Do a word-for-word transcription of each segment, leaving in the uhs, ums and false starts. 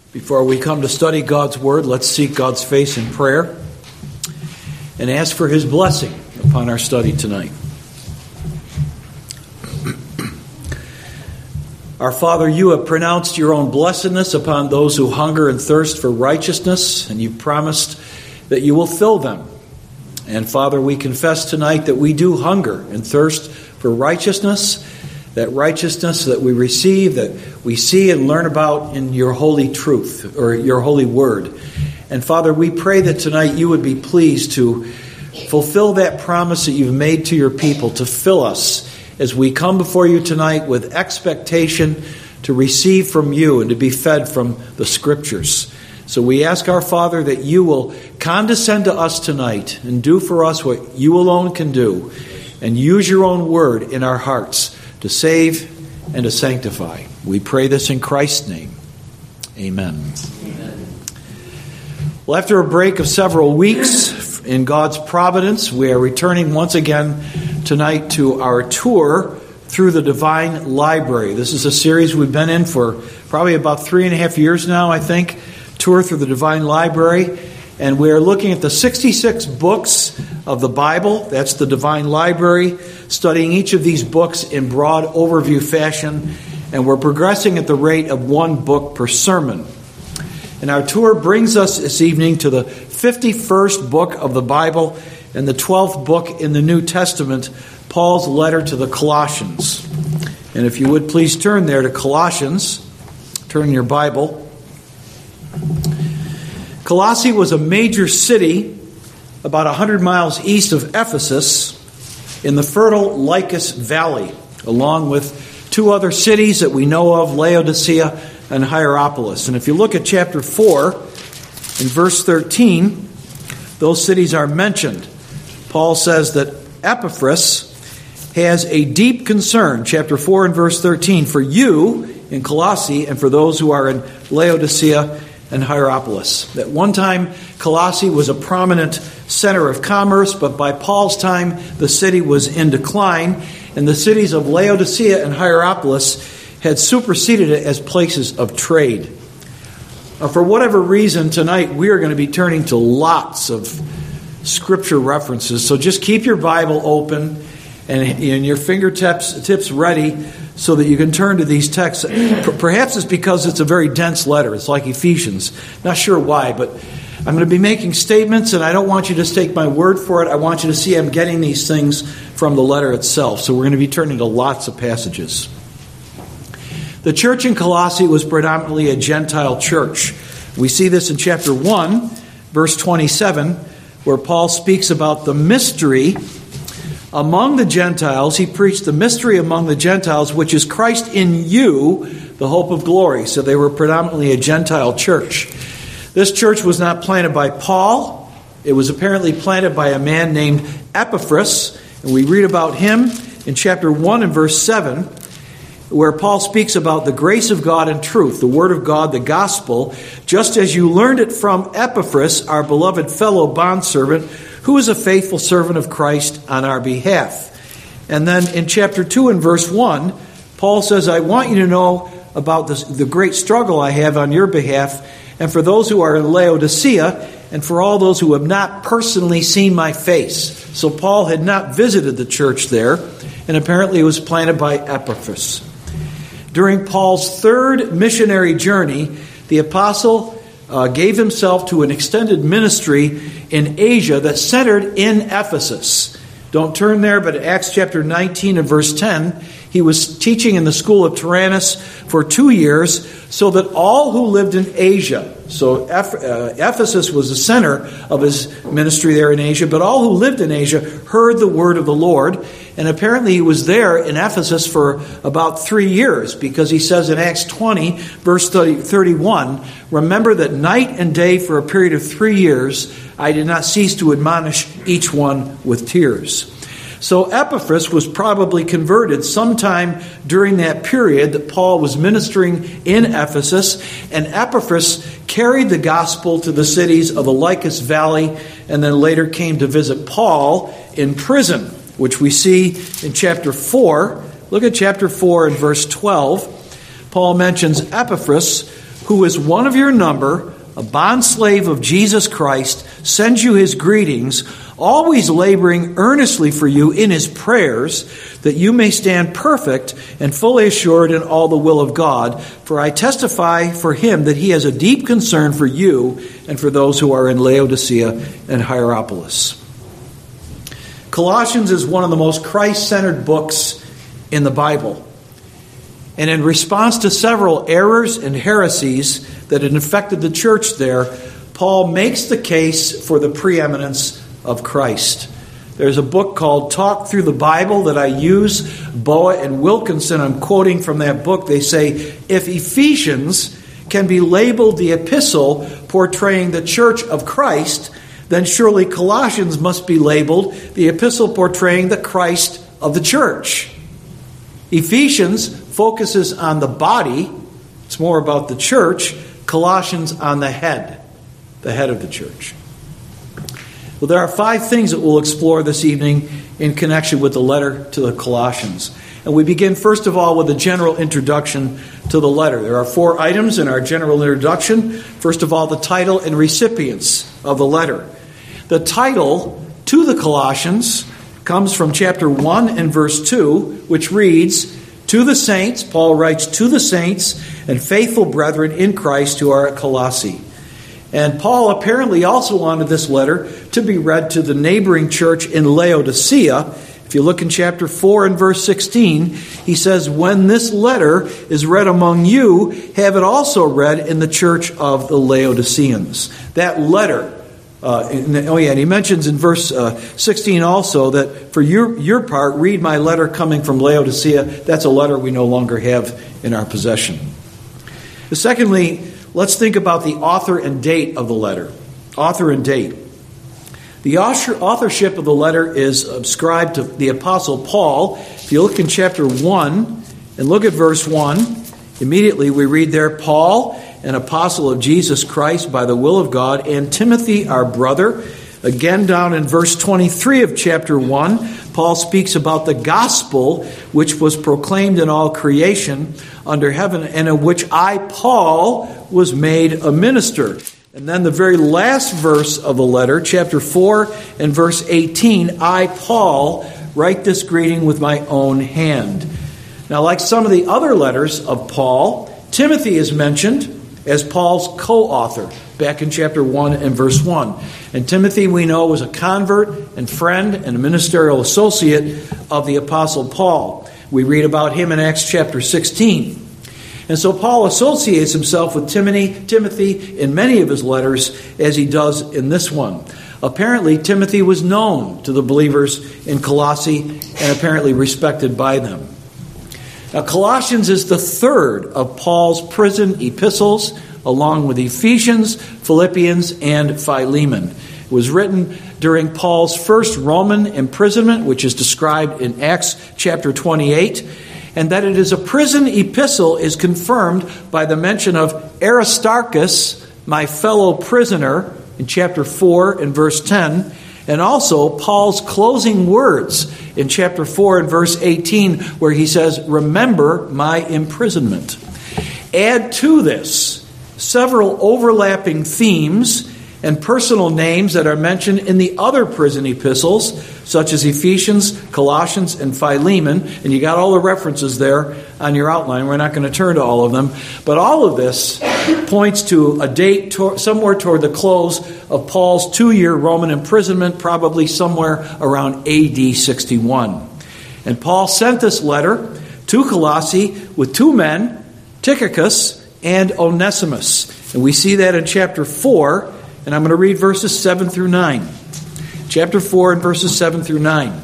Before we come to study God's Word, let's seek God's face in prayer and ask for His blessing upon our study tonight. Our Father, you have pronounced your own blessedness upon those who hunger and thirst for righteousness, and you've promised that you will fill them. And Father, we confess tonight that we do hunger and thirst for righteousness, that righteousness that we receive, that we see and learn about in your holy truth, or your holy word. And Father, we pray that tonight you would be pleased to fulfill that promise that you've made to your people, to fill us as we come before you tonight with expectation to receive from you and to be fed from the Scriptures. So we ask our Father that you will condescend to us tonight and do for us what you alone can do, and use your own word in our hearts to save and to sanctify. We pray this in Christ's name. Amen. Amen. Well, after a break of several weeks in God's providence, we are returning once again tonight to our tour through the Divine Library. This is a series we've been in for probably about three and a half years now, I think. Tour through the Divine Library. And we're looking at the sixty-six books of the Bible. That's the Divine Library, studying each of these books in broad overview fashion. And we're progressing at the rate of one book per sermon. And our tour brings us this evening to the fifty-first book of the Bible and the twelfth book in the New Testament, Paul's letter to the Colossians. And if you would please turn there to Colossians, turn your Bible. Colossae was a major city about one hundred miles east of Ephesus in the fertile Lycus Valley, along with two other cities that we know of, Laodicea and Hierapolis. And if you look at chapter four, in verse thirteen, those cities are mentioned. Paul says that Epaphras has a deep concern, chapter four and verse thirteen, for you in Colossae and for those who are in Laodicea and Hierapolis. At one time, Colossae was a prominent center of commerce, but by Paul's time, the city was in decline, and the cities of Laodicea and Hierapolis had superseded it as places of trade. Now, for whatever reason, tonight we are going to be turning to lots of scripture references, so just keep your Bible open and, and your fingertips tips ready so that you can turn to these texts. Perhaps it's because it's a very dense letter. It's like Ephesians. Not sure why, but I'm going to be making statements, and I don't want you to just take my word for it. I want you to see I'm getting these things from the letter itself. So we're going to be turning to lots of passages. The church in Colossae was predominantly a Gentile church. We see this in chapter one, verse twenty-seven, where Paul speaks about the mystery among the Gentiles. He preached the mystery among the Gentiles, which is Christ in you, the hope of glory. So they were predominantly a Gentile church. This church was not planted by Paul. It was apparently planted by a man named Epaphras. And we read about him in chapter one and verse seven, where Paul speaks about the grace of God and truth, the word of God, the gospel, just as you learned it from Epaphras, our beloved fellow bondservant, who is a faithful servant of Christ on our behalf. And then in chapter two and verse one, Paul says, I want you to know about this, the great struggle I have on your behalf, and for those who are in Laodicea, and for all those who have not personally seen my face. So Paul had not visited the church there, and apparently it was planted by Epaphras. During Paul's third missionary journey, the apostle Uh, gave himself to an extended ministry in Asia that centered in Ephesus. Don't turn there, but Acts chapter nineteen and verse ten, he was teaching in the school of Tyrannus for two years so that all who lived in Asia, so Ephesus was the center of his ministry there in Asia, but all who lived in Asia heard the word of the Lord. And apparently he was there in Ephesus for about three years because he says in Acts twenty, verse thirty-one, remember that night and day for a period of three years I did not cease to admonish each one with tears. So Epaphras was probably converted sometime during that period that Paul was ministering in Ephesus, and Epaphras carried the gospel to the cities of the Lycus Valley and then later came to visit Paul in prison, which we see in chapter four. Look at chapter four and verse twelve. Paul mentions Epaphras, who is one of your number, a bondslave of Jesus Christ, sends you his greetings, always laboring earnestly for you in his prayers, that you may stand perfect and fully assured in all the will of God. For I testify for him that he has a deep concern for you and for those who are in Laodicea and Hierapolis. Colossians is one of the most Christ-centered books in the Bible. And in response to several errors and heresies that had infected the church there, Paul makes the case for the preeminence of Christ. There's a book called Talk Through the Bible that I use. Boa and Wilkinson, I'm quoting from that book. They say, if Ephesians can be labeled the epistle portraying the church of Christ, then surely Colossians must be labeled the epistle portraying the Christ of the church. Ephesians focuses on the body. It's more about the church. Colossians on the head, the head of the church. Well, there are five things that we'll explore this evening in connection with the letter to the Colossians. And we begin, first of all, with a general introduction to the letter. There are four items in our general introduction. First of all, the title and recipients of the letter. The title to the Colossians comes from chapter one and verse two, which reads, to the saints, Paul writes, to the saints and faithful brethren in Christ who are at Colossae. And Paul apparently also wanted this letter to be read to the neighboring church in Laodicea. If you look in chapter four and verse sixteen, he says, when this letter is read among you, have it also read in the church of the Laodiceans. That letter, uh, oh yeah, and he mentions in verse uh, sixteen also that for your, your part, read my letter coming from Laodicea. That's a letter we no longer have in our possession. Secondly, let's think about the author and date of the letter. Author and date. The authorship of the letter is ascribed to the Apostle Paul. If you look in chapter one and look at verse one, immediately we read there, Paul, an apostle of Jesus Christ by the will of God, and Timothy, our brother. Again, down in verse twenty-three of chapter one, Paul speaks about the gospel which was proclaimed in all creation under heaven, and in which I, Paul, was made a minister. And then the very last verse of the letter, chapter four and verse eighteen, I, Paul, write this greeting with my own hand. Now, like some of the other letters of Paul, Timothy is mentioned as Paul's co-author back in chapter one and verse one. And Timothy, we know, was a convert and friend and a ministerial associate of the Apostle Paul. We read about him in Acts chapter sixteen. And so Paul associates himself with Timothy, Timothy in many of his letters, as he does in this one. Apparently, Timothy was known to the believers in Colossae and apparently respected by them. Now, Colossians is the third of Paul's prison epistles, along with Ephesians, Philippians, and Philemon. It was written during Paul's first Roman imprisonment, which is described in Acts chapter twenty-eight. And that it is a prison epistle is confirmed by the mention of Aristarchus, my fellow prisoner, in chapter four and verse ten. And also Paul's closing words in chapter four and verse eighteen, where he says, remember my imprisonment. Add to this several overlapping themes and personal names that are mentioned in the other prison epistles, such as Ephesians, Colossians, and Philemon. And you got all the references there on your outline. We're not going to turn to all of them. But all of this points to a date to- somewhere toward the close of Paul's two-year Roman imprisonment, probably somewhere around A D sixty-one. And Paul sent this letter to Colossae with two men, Tychicus and Onesimus. And we see that in chapter four, and I'm going to read verses seven through nine. Chapter four and verses seven through nine.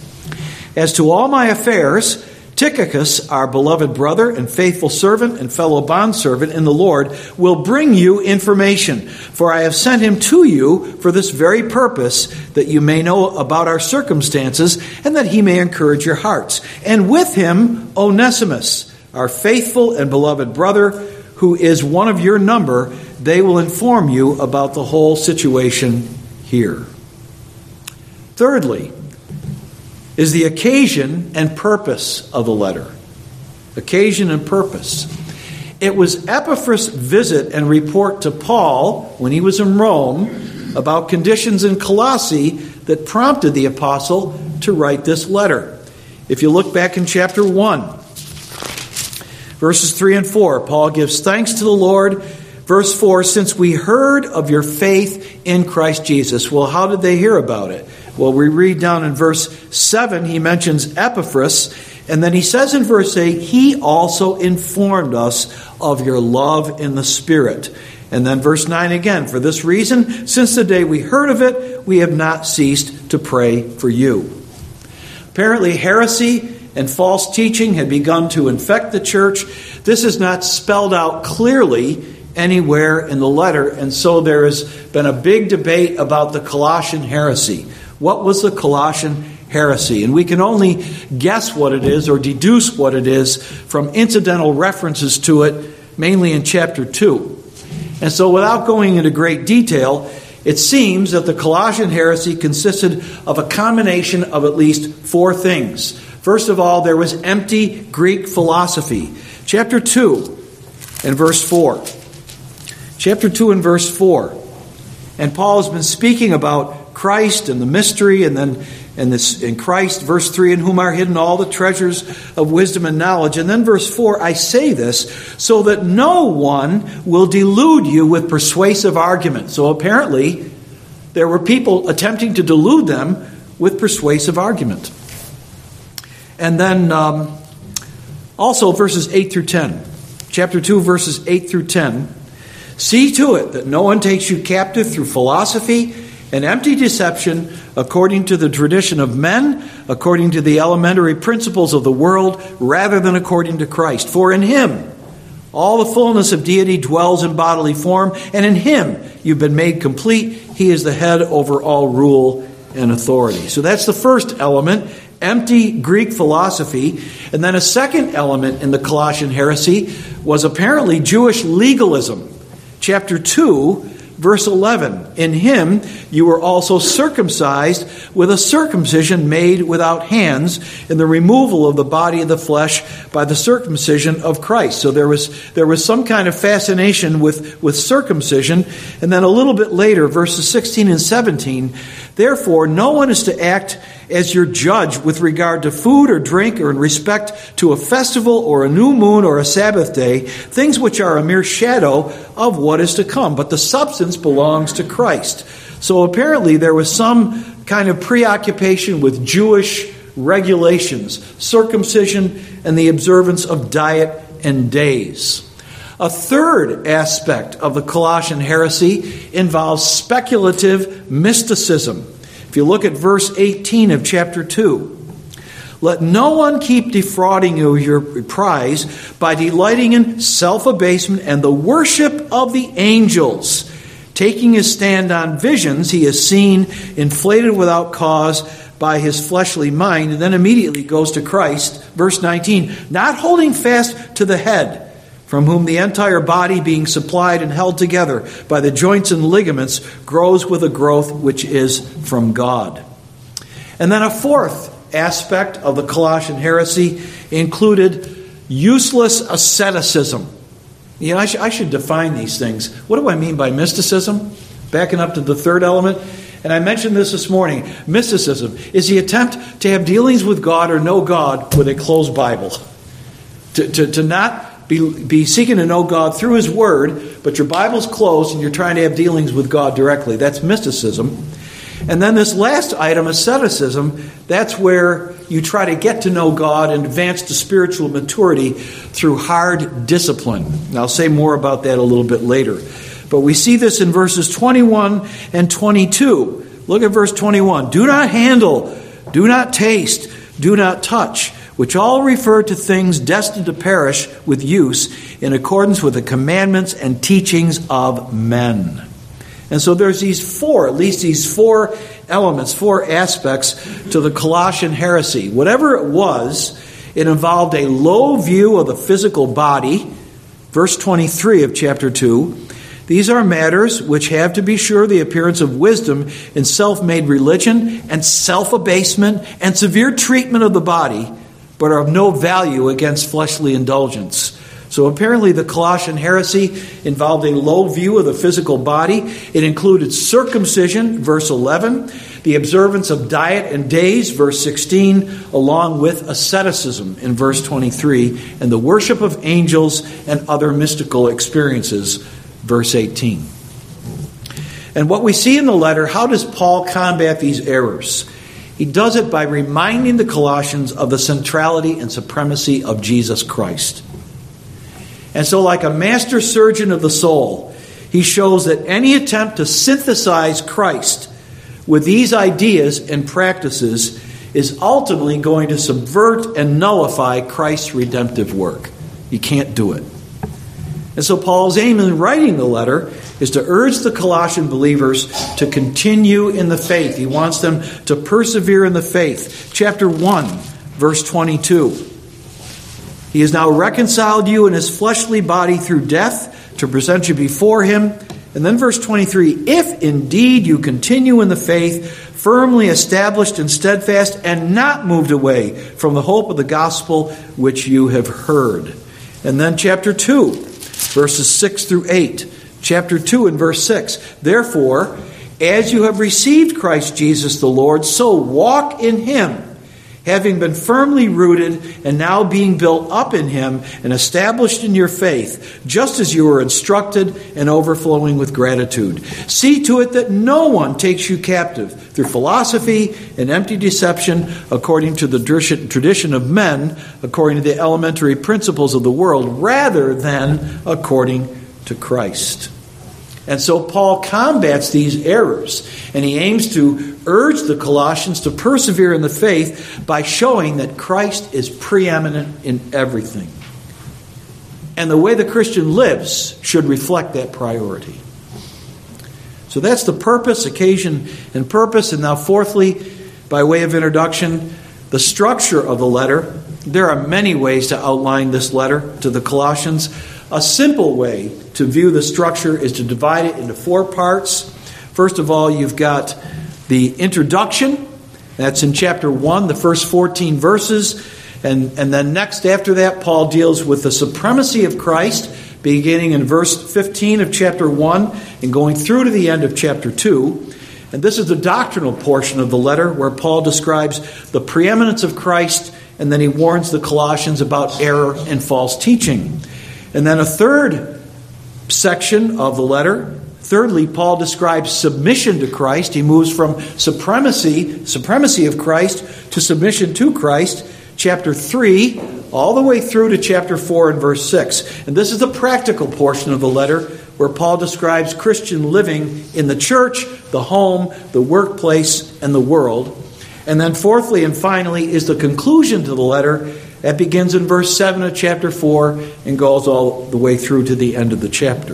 As to all my affairs, Tychicus, our beloved brother and faithful servant and fellow bondservant in the Lord, will bring you information. For I have sent him to you for this very purpose, that you may know about our circumstances and that he may encourage your hearts. And with him, Onesimus, our faithful and beloved brother, who is one of your number. They will inform you about the whole situation here. Thirdly, is the occasion and purpose of the letter. Occasion and purpose. It was Epaphras' visit and report to Paul when he was in Rome about conditions in Colossae that prompted the apostle to write this letter. If you look back in chapter one, verses three and four, Paul gives thanks to the Lord. Verse four, since we heard of your faith in Christ Jesus. Well, how did they hear about it? Well, we read down in verse seven, he mentions Epaphras, and then he says in verse eight, he also informed us of your love in the Spirit. And then verse nine again, for this reason, since the day we heard of it, we have not ceased to pray for you. Apparently, heresy and false teaching had begun to infect the church. This is not spelled out clearly anywhere in the letter, and so there has been a big debate about the Colossian heresy. What was the Colossian heresy? And we can only guess what it is or deduce what it is from incidental references to it, mainly in chapter two. And so without going into great detail, it seems that the Colossian heresy consisted of a combination of at least four things. First of all, there was empty Greek philosophy. Chapter two and verse four. Chapter two and verse four. And Paul has been speaking about Christ and the mystery, and then and this in Christ, verse three, in whom are hidden all the treasures of wisdom and knowledge. And then verse four, I say this so that no one will delude you with persuasive argument. So apparently there were people attempting to delude them with persuasive argument. And then um, also verses eight through ten. Chapter two, verses eight through ten. See to it that no one takes you captive through philosophy and empty deception, according to the tradition of men, according to the elementary principles of the world, rather than according to Christ. For in him all the fullness of deity dwells in bodily form, and in him you've been made complete. He is the head over all rule and authority. So that's the first element, empty Greek philosophy. And then a second element in the Colossian heresy was apparently Jewish legalism. Chapter two, verse eleven, in him you were also circumcised with a circumcision made without hands, in the removal of the body of the flesh by the circumcision of Christ. So there was there was some kind of fascination with, with circumcision. And then a little bit later, verses sixteen and seventeen, therefore no one is to act as your judge with regard to food or drink, or in respect to a festival or a new moon or a Sabbath day, things which are a mere shadow of what is to come. But the substance belongs to Christ. So apparently there was some kind of preoccupation with Jewish regulations, circumcision, and the observance of diet and days. A third aspect of the Colossian heresy involves speculative mysticism. If you look at verse eighteen of chapter two, let no one keep defrauding you of your prize by delighting in self-abasement and the worship of the angels. Taking his stand on visions, he is seen inflated without cause by his fleshly mind, and then immediately goes to Christ. Verse nineteen, not holding fast to the head, from whom the entire body, being supplied and held together by the joints and ligaments, grows with a growth which is from God. And then a fourth aspect of the Colossian heresy included useless asceticism. You know, I, sh- I should define these things. What do I mean by mysticism? Backing up to the third element. And I mentioned this this morning. Mysticism is the attempt to have dealings with God or know God with a closed Bible. To, to, to not Be, be seeking to know God through His Word, but your Bible's closed and you're trying to have dealings with God directly. That's mysticism. And then this last item, asceticism, that's where you try to get to know God and advance to spiritual maturity through hard discipline. And I'll say more about that a little bit later. But we see this in verses twenty-one and twenty-two. Look at verse twenty-one. Do not handle, do not taste, do not touch, which all refer to things destined to perish with use in accordance with the commandments and teachings of men. And so there's these four, at least these four elements, four aspects to the Colossian heresy. Whatever it was, it involved a low view of the physical body. Verse twenty-three of chapter two. These are matters which have, to be sure, the appearance of wisdom in self-made religion and self-abasement and severe treatment of the body, but are of no value against fleshly indulgence. So apparently the Colossian heresy involved a low view of the physical body. It included circumcision, verse eleven, the observance of diet and days, verse sixteen, along with asceticism in verse twenty-three, and the worship of angels and other mystical experiences, verse eighteen. And what we see in the letter, how does Paul combat these errors? He does it by reminding the Colossians of the centrality and supremacy of Jesus Christ. And so, like a master surgeon of the soul, he shows that any attempt to synthesize Christ with these ideas and practices is ultimately going to subvert and nullify Christ's redemptive work. You can't do it. And so Paul's aim in writing the letter is to urge the Colossian believers to continue in the faith. He wants them to persevere in the faith. Chapter one, verse twenty-two. He has now reconciled you in his fleshly body through death to present you before him. And then verse twenty-three, if indeed you continue in the faith, firmly established and steadfast, and not moved away from the hope of the gospel which you have heard. And then chapter two, verses six through eight. Chapter two and verse six. Therefore, as you have received Christ Jesus the Lord, so walk in him, having been firmly rooted and now being built up in him and established in your faith, just as you were instructed and overflowing with gratitude. See to it that no one takes you captive through philosophy and empty deception, according to the tradition of men, according to the elementary principles of the world, rather than according to Christ. And so Paul combats these errors, and he aims to urge the Colossians to persevere in the faith by showing that Christ is preeminent in everything. And the way the Christian lives should reflect that priority. So that's the purpose, occasion, and purpose. And now fourthly, by way of introduction, the structure of the letter. There are many ways to outline this letter to the Colossians. A simple way to view the structure is to divide it into four parts. First of all, you've got the introduction. That's in chapter one, the first fourteen verses. And, and then next after that, Paul deals with the supremacy of Christ, beginning in verse fifteen of chapter one and going through to the end of chapter two. And this is the doctrinal portion of the letter where Paul describes the preeminence of Christ, and then he warns the Colossians about error and false teaching. And then a third section of the letter, thirdly, Paul describes submission to Christ. He moves from supremacy, supremacy of Christ to submission to Christ, chapter three, all the way through to chapter four and verse six. And this is the practical portion of the letter where Paul describes Christian living in the church, the home, the workplace, and the world. And then fourthly and finally is the conclusion to the letter. That begins in verse seven of chapter four and goes all the way through to the end of the chapter.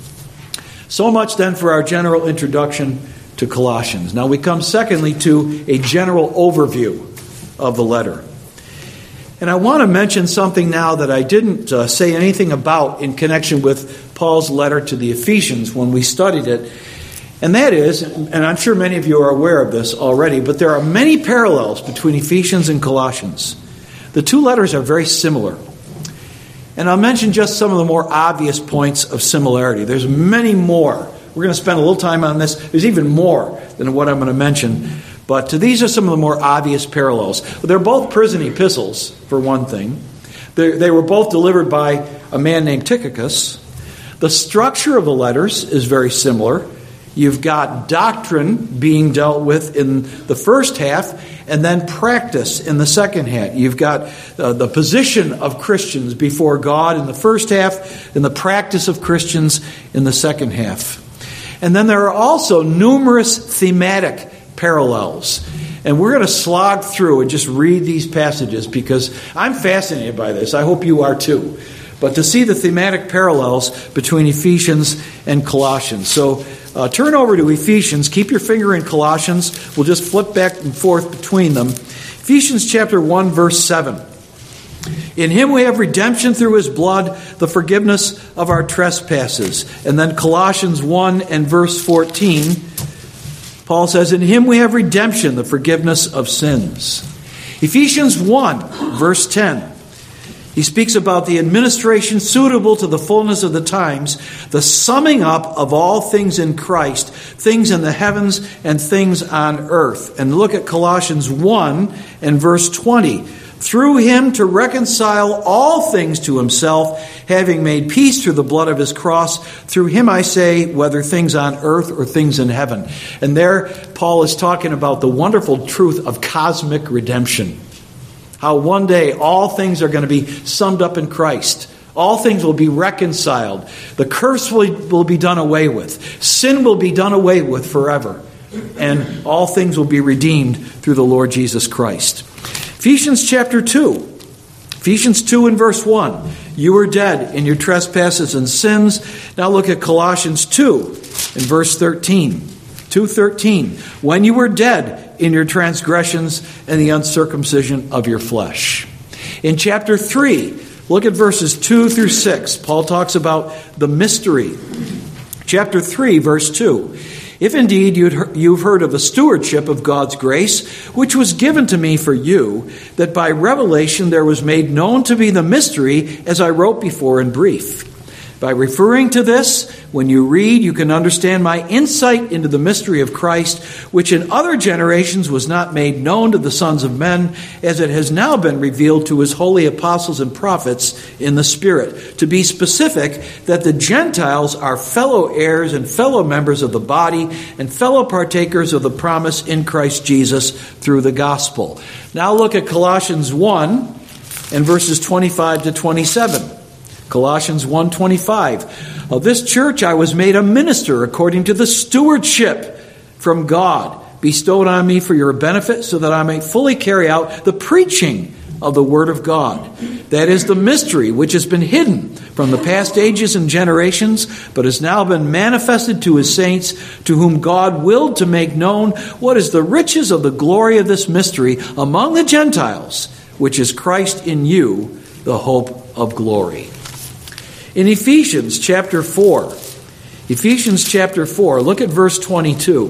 So much then for our general introduction to Colossians. Now we come secondly to a general overview of the letter. And I want to mention something now that I didn't uh, say anything about in connection with Paul's letter to the Ephesians when we studied it. And that is, and I'm sure many of you are aware of this already, but there are many parallels between Ephesians and Colossians. The two letters are very similar. And I'll mention just some of the more obvious points of similarity. There's many more. We're going to spend a little time on this. There's even more than what I'm going to mention. But these are some of the more obvious parallels. They're both prison epistles, for one thing. They're, they were both delivered by a man named Tychicus. The structure of the letters is very similar. You've got doctrine being dealt with in the first half, and then practice in the second half. You've got uh, the position of Christians before God in the first half, and the practice of Christians in the second half. And then there are also numerous thematic parallels. And we're going to slog through and just read these passages because I'm fascinated by this. I hope you are too. But to see the thematic parallels between Ephesians and Colossians. So uh, turn over to Ephesians. Keep your finger in Colossians. We'll just flip back and forth between them. Ephesians chapter one, verse seven. In him we have redemption through his blood, the forgiveness of our trespasses. And then Colossians one and verse fourteen. Paul says, in him we have redemption, the forgiveness of sins. Ephesians one, verse ten. He speaks about the administration suitable to the fullness of the times, the summing up of all things in Christ, things in the heavens and things on earth. And look at Colossians one and verse twenty. Through him to reconcile all things to himself, having made peace through the blood of his cross. Through him I say, whether things on earth or things in heaven. And there Paul is talking about the wonderful truth of cosmic redemption. How one day all things are going to be summed up in Christ. All things will be reconciled. The curse will, will be done away with. Sin will be done away with forever. And all things will be redeemed through the Lord Jesus Christ. Ephesians chapter two. Ephesians two and verse one. You were dead in your trespasses and sins. Now look at Colossians two and verse thirteen. two thirteen. When you were dead in your transgressions and the uncircumcision of your flesh. In chapter three, look at verses two through six. Paul talks about the mystery. Chapter three, verse two. If indeed you've heard of the stewardship of God's grace, which was given to me for you, that by revelation there was made known to me the mystery, as I wrote before in brief. By referring to this, when you read, you can understand my insight into the mystery of Christ, which in other generations was not made known to the sons of men, as it has now been revealed to his holy apostles and prophets in the Spirit. To be specific, that the Gentiles are fellow heirs and fellow members of the body and fellow partakers of the promise in Christ Jesus through the gospel. Now look at Colossians one and verses twenty-five to twenty-seven. Colossians one twenty-five. Of this church I was made a minister according to the stewardship from God bestowed on me for your benefit, so that I may fully carry out the preaching of the word of God. That is the mystery which has been hidden from the past ages and generations, but has now been manifested to his saints, to whom God willed to make known what is the riches of the glory of this mystery among the Gentiles, which is Christ in you, the hope of glory. In Ephesians chapter four, Ephesians chapter four, look at verse twenty-two.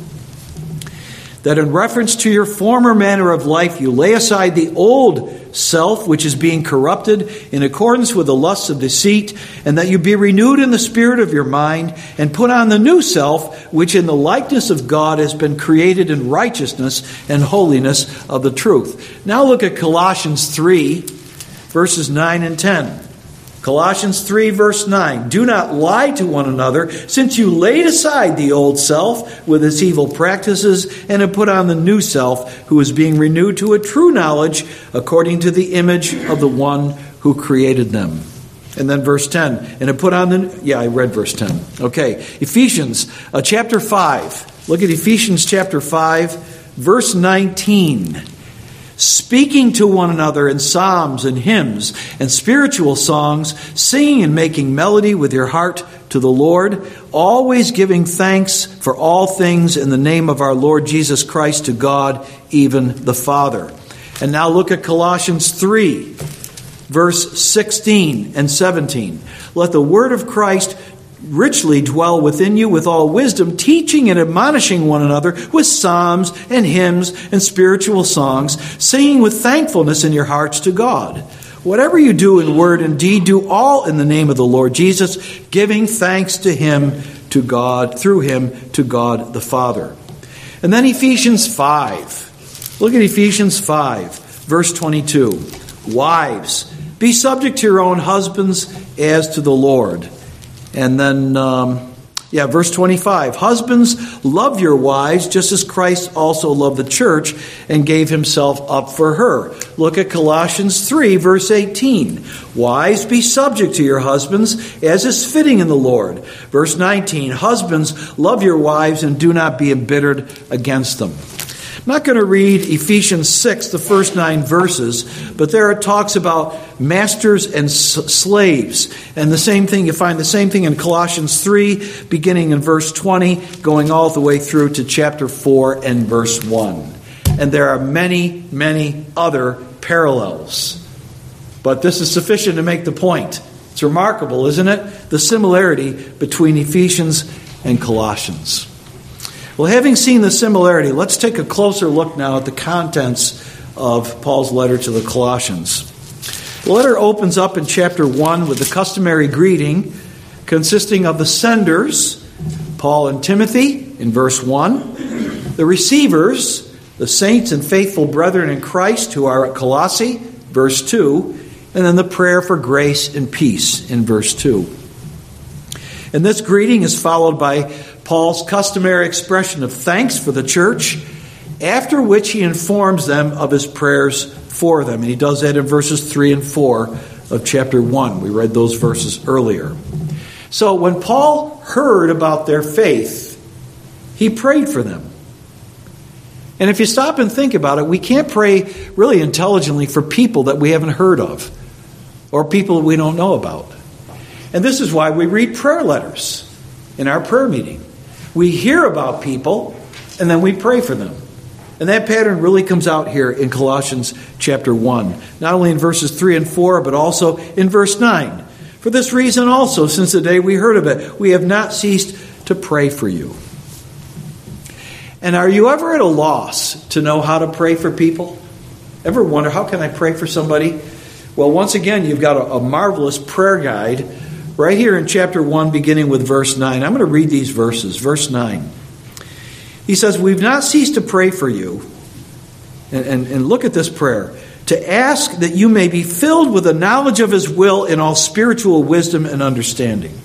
That in reference to your former manner of life, you lay aside the old self, which is being corrupted in accordance with the lusts of deceit, and that you be renewed in the spirit of your mind, and put on the new self, which in the likeness of God has been created in righteousness and holiness of the truth. Now look at Colossians three, verses nine and ten. Colossians three, verse nine. Do not lie to one another, since you laid aside the old self with its evil practices, and have put on the new self, who is being renewed to a true knowledge according to the image of the one who created them. And then verse ten. And have put on the... Yeah, I read verse ten. Okay. Ephesians uh, chapter five. Look at Ephesians chapter five, verse nineteen. Speaking to one another in psalms and hymns and spiritual songs, singing and making melody with your heart to the Lord, always giving thanks for all things in the name of our Lord Jesus Christ to God, even the Father. And now look at Colossians three, verse sixteen and seventeen. Let the word of Christ richly dwell within you with all wisdom, teaching and admonishing one another with psalms and hymns and spiritual songs, singing with thankfulness in your hearts to God. Whatever you do in word and deed, do all in the name of the Lord Jesus, giving thanks to him, to God, through him, to God the Father. And then Ephesians five. Look at Ephesians five, verse twenty-two. Wives, be subject to your own husbands as to the Lord. And then, um, yeah, verse twenty-five. Husbands, love your wives, just as Christ also loved the church and gave himself up for her. Look at Colossians three, verse eighteen. Wives, be subject to your husbands, as is fitting in the Lord. Verse nineteen. Husbands, love your wives and do not be embittered against them. I'm not going to read Ephesians six, the first nine verses, but there it talks about masters and s- slaves. And the same thing, you find the same thing in Colossians three, beginning in verse twenty, going all the way through to chapter four and verse one. And there are many, many other parallels. But this is sufficient to make the point. It's remarkable, isn't it? The similarity between Ephesians and Colossians. Well, having seen the similarity, let's take a closer look now at the contents of Paul's letter to the Colossians. The letter opens up in chapter one with the customary greeting consisting of the senders, Paul and Timothy, in verse one, the receivers, the saints and faithful brethren in Christ who are at Colossae, verse two, and then the prayer for grace and peace in verse two. And this greeting is followed by Paul's customary expression of thanks for the church, after which he informs them of his prayers for them. And he does that in verses three and four of chapter one. We read those verses earlier. So when Paul heard about their faith, he prayed for them. And if you stop and think about it, we can't pray really intelligently for people that we haven't heard of or people we don't know about. And this is why we read prayer letters in our prayer meeting. We hear about people and then we pray for them. And that pattern really comes out here in Colossians chapter one, not only in verses three and four, but also in verse nine. For this reason also, since the day we heard of it, we have not ceased to pray for you. And are you ever at a loss to know how to pray for people? Ever wonder, how can I pray for somebody? Well, once again, you've got a, a marvelous prayer guide right here in chapter one, beginning with verse nine. I'm going to read these verses. Verse nine. He says, we've not ceased to pray for you. And, and, and look at this prayer. To ask that you may be filled with the knowledge of His will in all spiritual wisdom and understanding,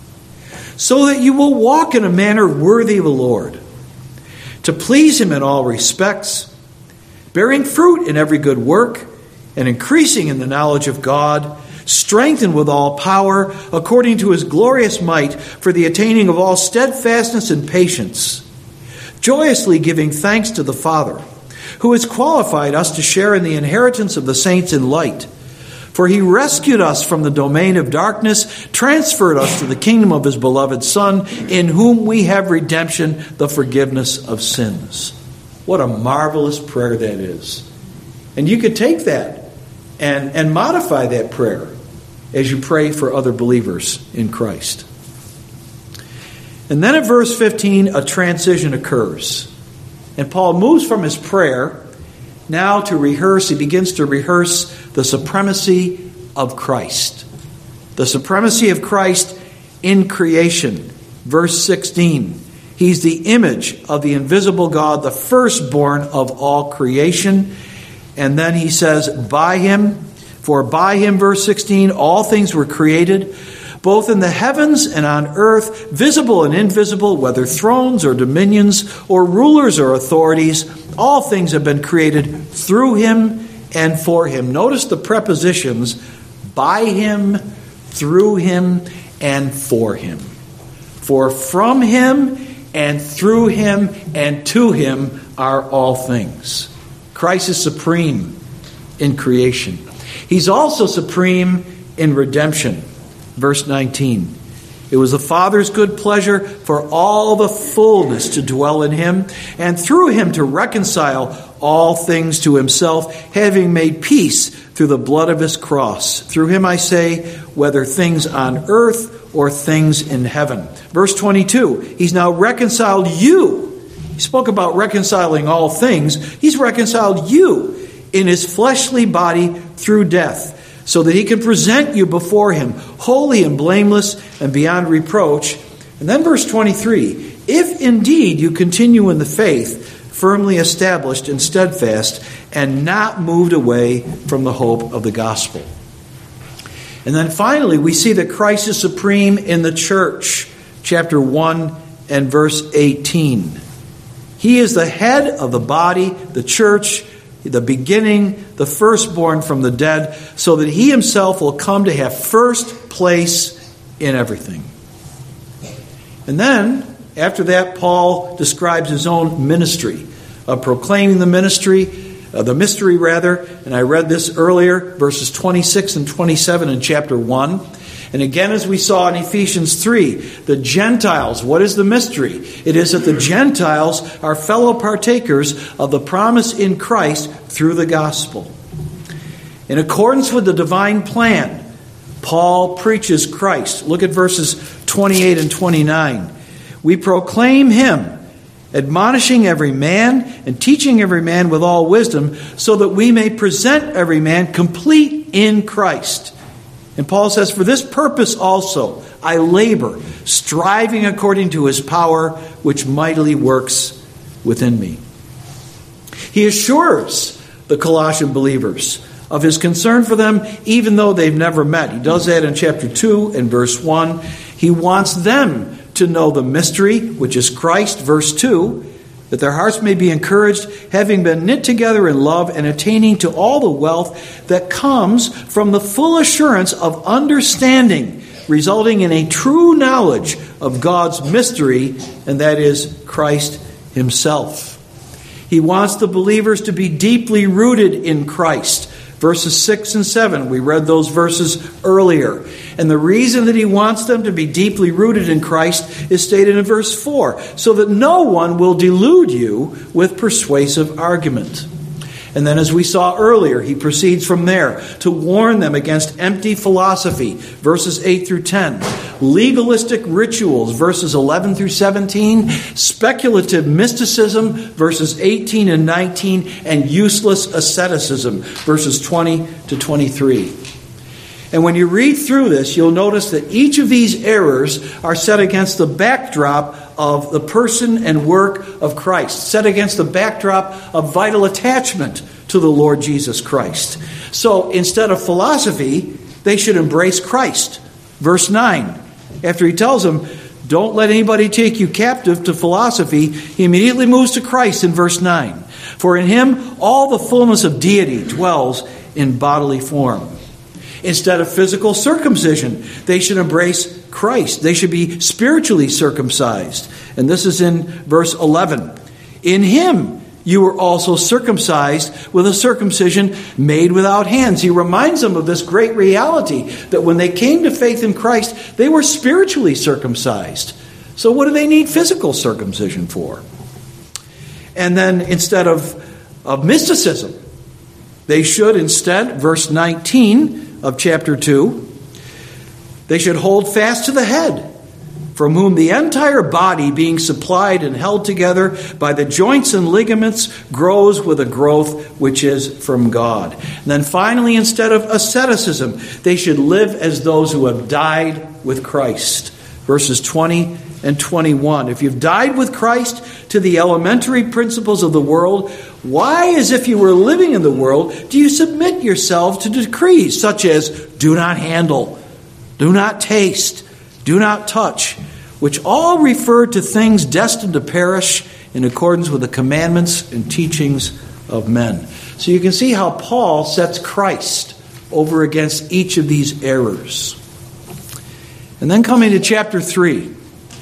so that you will walk in a manner worthy of the Lord, to please Him in all respects, bearing fruit in every good work, and increasing in the knowledge of God, strengthened with all power, according to His glorious might, for the attaining of all steadfastness and patience, joyously giving thanks to the Father, who has qualified us to share in the inheritance of the saints in light. For He rescued us from the domain of darkness, transferred us to the kingdom of His beloved Son, in whom we have redemption, the forgiveness of sins. What a marvelous prayer that is. And you could take that and, and modify that prayer as you pray for other believers in Christ. And then at verse fifteen, a transition occurs. And Paul moves from his prayer now to rehearse. He begins to rehearse the supremacy of Christ. The supremacy of Christ in creation. Verse sixteen. He's the image of the invisible God, the firstborn of all creation. And then he says, by Him, for by Him, verse sixteen, all things were created, both in the heavens and on earth, visible and invisible, whether thrones or dominions or rulers or authorities, all things have been created through Him and for Him. Notice the prepositions, by Him, through Him, and for Him. For from Him and through Him and to Him are all things. Christ is supreme in creation. He's also supreme in redemption. Verse nineteen. It was the Father's good pleasure for all the fullness to dwell in Him, and through Him to reconcile all things to Himself, having made peace through the blood of His cross. Through Him, I say, whether things on earth or things in heaven. Verse twenty-two. He's now reconciled you. He spoke about reconciling all things. He's reconciled you in His fleshly body through death, so that He can present you before Him, holy and blameless and beyond reproach. And then verse twenty-three, if indeed you continue in the faith, firmly established and steadfast, and not moved away from the hope of the gospel. And then finally, we see that Christ is supreme in the church. Chapter one and verse eighteen. He is the head of the body, the church, the beginning, the firstborn from the dead, so that He Himself will come to have first place in everything. And then, after that, Paul describes his own ministry, of proclaiming the ministry, uh, the mystery rather, and I read this earlier, verses twenty-six and twenty-seven in chapter one. And again, as we saw in Ephesians three, the Gentiles, what is the mystery? It is that the Gentiles are fellow partakers of the promise in Christ through the gospel. In accordance with the divine plan, Paul preaches Christ. Look at verses twenty-eight and twenty-nine. We proclaim Him, admonishing every man and teaching every man with all wisdom, so that we may present every man complete in Christ. And Paul says, for this purpose also I labor, striving according to his power, which mightily works within me. He assures the Colossian believers of his concern for them, even though they've never met. He does that in chapter two and verse one. He wants them to know the mystery, which is Christ, verse two, that their hearts may be encouraged, having been knit together in love and attaining to all the wealth that comes from the full assurance of understanding, resulting in a true knowledge of God's mystery, and that is Christ himself. He wants the believers to be deeply rooted in Christ. Verses six and seven, we read those verses earlier. And the reason that he wants them to be deeply rooted in Christ is stated in verse four, so that no one will delude you with persuasive argument. And then as we saw earlier, he proceeds from there to warn them against empty philosophy, verses eight through ten, legalistic rituals, verses eleven through seventeen, speculative mysticism, verses eighteen and nineteen, and useless asceticism, verses twenty to twenty-three. And when you read through this, you'll notice that each of these errors are set against the backdrop of the person and work of Christ, set against the backdrop of vital attachment to the Lord Jesus Christ. So instead of philosophy, they should embrace Christ. Verse nine, after he tells them, don't let anybody take you captive to philosophy, he immediately moves to Christ in verse nine. For in him all the fullness of deity dwells in bodily form. Instead of physical circumcision, they should embrace Christ. They should be spiritually circumcised. And this is in verse eleven. In him you were also circumcised with a circumcision made without hands. He reminds them of this great reality that when they came to faith in Christ, they were spiritually circumcised. So what do they need physical circumcision for? And then instead of, of mysticism, they should instead, verse nineteen, of chapter two, they should hold fast to the head, from whom the entire body, being supplied and held together by the joints and ligaments, grows with a growth which is from God. And then finally, instead of asceticism, they should live as those who have died with Christ. Verses twenty and twenty-one. If you've died with Christ to the elementary principles of the world, why, as if you were living in the world, do you submit yourself to decrees such as do not handle, do not taste, do not touch, which all refer to things destined to perish in accordance with the commandments and teachings of men? So you can see how Paul sets Christ over against each of these errors. And then coming to chapter three,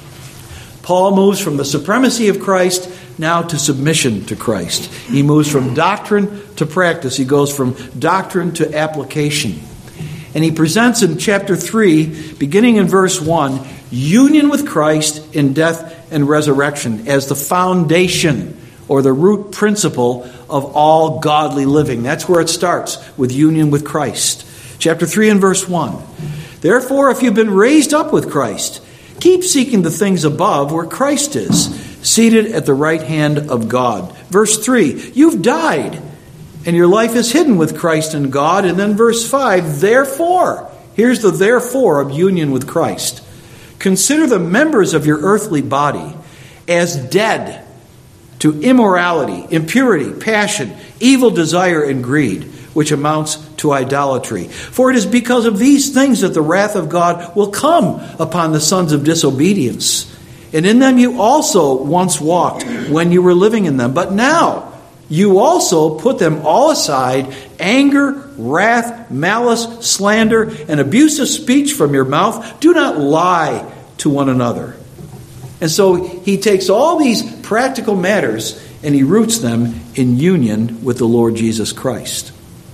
Paul moves from the supremacy of Christ now to submission to Christ. He moves from doctrine to practice. He goes from doctrine to application. And he presents in chapter three, beginning in verse one, union with Christ in death and resurrection as the foundation or the root principle of all godly living. That's where it starts, with union with Christ. Chapter three and verse one. Therefore, if you've been raised up with Christ, keep seeking the things above where Christ is, seated at the right hand of God. Verse three, you've died, and your life is hidden with Christ in God. And then verse five, therefore, here's the therefore of union with Christ. Consider the members of your earthly body as dead to immorality, impurity, passion, evil desire, and greed, which amounts to idolatry. For it is because of these things that the wrath of God will come upon the sons of disobedience. And in them you also once walked when you were living in them. But now you also put them all aside, anger, wrath, malice, slander, and abusive speech from your mouth. Do not lie to one another. And so he takes all these practical matters and he roots them in union with the Lord Jesus Christ.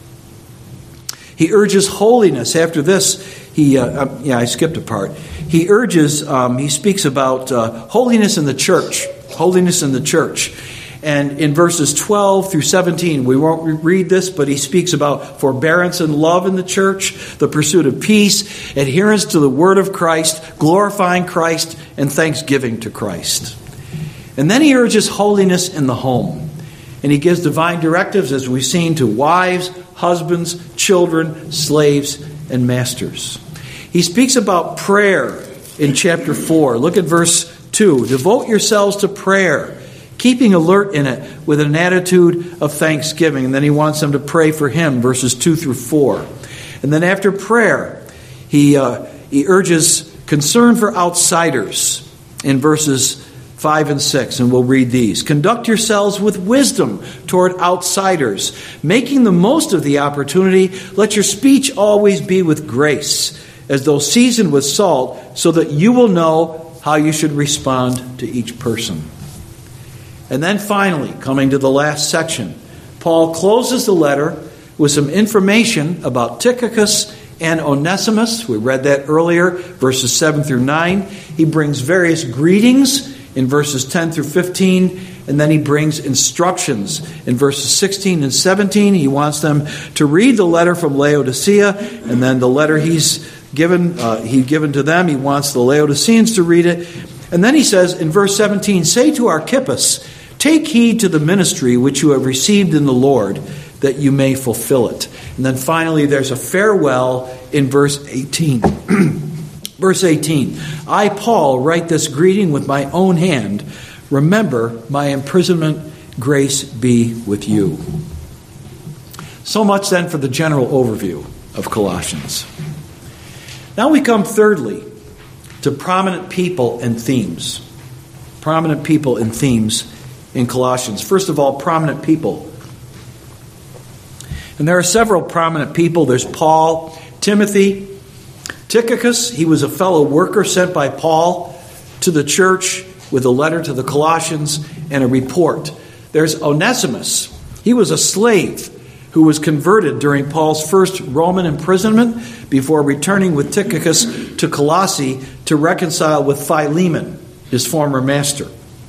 He urges holiness. After this, he uh, uh, yeah, I skipped a part. He urges, um, he speaks about uh, holiness in the church. Holiness in the church. And in verses twelve through seventeen, we won't read this, but he speaks about forbearance and love in the church, the pursuit of peace, adherence to the word of Christ, glorifying Christ, and thanksgiving to Christ. And then he urges holiness in the home. And he gives divine directives, as we've seen, to wives, husbands, children, slaves, and masters. He speaks about prayer in chapter four. Look at verse two. Devote yourselves to prayer, keeping alert in it with an attitude of thanksgiving. And then he wants them to pray for him, verses two through four. And then after prayer, he uh, he urges concern for outsiders in verses five and six, and we'll read these. Conduct yourselves with wisdom toward outsiders, making the most of the opportunity. Let your speech always be with grace, as though seasoned with salt, so that you will know how you should respond to each person. And then finally, coming to the last section, Paul closes the letter with some information about Tychicus and Onesimus. We read that earlier, verses seven through nine. He brings various greetings in verses ten through fifteen, and then he brings instructions in verses sixteen and seventeen. He wants them to read the letter from Laodicea, and then the letter he's given, uh, he given to them, he wants the Laodiceans to read it. And then he says in verse seventeen, say to Archippus, take heed to the ministry which you have received in the Lord, that you may fulfill it. And then finally there's a farewell in verse eighteen. Verse eighteen, I, Paul, write this greeting with my own hand. Remember my imprisonment. Grace be with you. So much then for the general overview of Colossians. Now we come thirdly to prominent people and themes. Prominent people and themes in Colossians. First of all, prominent people. And there are several prominent people. There's Paul, Timothy, Tychicus. He was a fellow worker sent by Paul to the church with a letter to the Colossians and a report. There's Onesimus. He was a slave who was converted during Paul's first Roman imprisonment before returning with Tychicus to Colossae to reconcile with Philemon, his former master.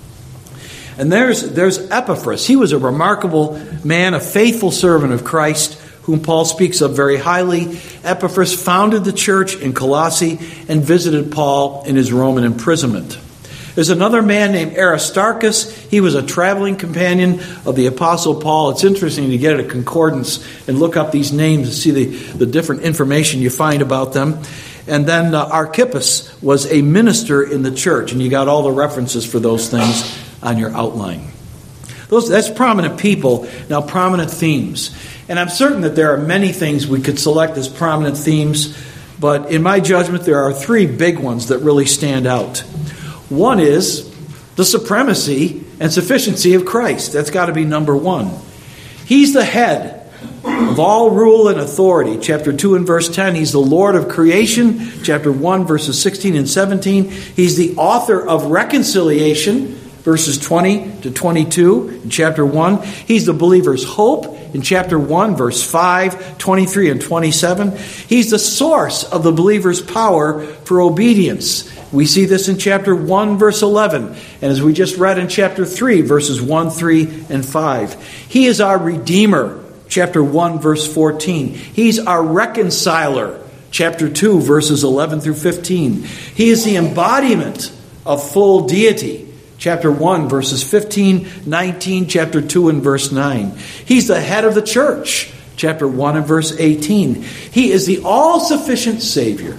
And there's, there's Epaphras. He was a remarkable man, a faithful servant of Christ, whom Paul speaks of very highly. Epaphras founded the church in Colossae and visited Paul in his Roman imprisonment. There's another man named Aristarchus. He was a traveling companion of the Apostle Paul. It's interesting to get a concordance and look up these names and see the, the different information you find about them. And then uh, Archippus was a minister in the church, and you got all the references for those things on your outline. Those, that's prominent people. Now, prominent themes. And I'm certain that there are many things we could select as prominent themes, but in my judgment, there are three big ones that really stand out. One is the supremacy and sufficiency of Christ. That's got to be number one. He's the head of all rule and authority. Chapter two and verse ten, he's the Lord of creation. Chapter one, verses sixteen and seventeen, he's the author of reconciliation. Verses twenty to twenty-two in chapter one. He's the believer's hope in chapter one, verse five, twenty-three and twenty-seven. He's the source of the believer's power for obedience. We see this in chapter one, verse eleven. And as we just read in chapter three, verses one, three, and five. He is our Redeemer. Chapter one, verse fourteen. He's our reconciler. Chapter two, verses eleven through fifteen. He is the embodiment of full deity. Chapter one, verses fifteen, nineteen, chapter two and verse nine. He's the head of the church. Chapter one and verse eighteen. He is the all-sufficient Savior.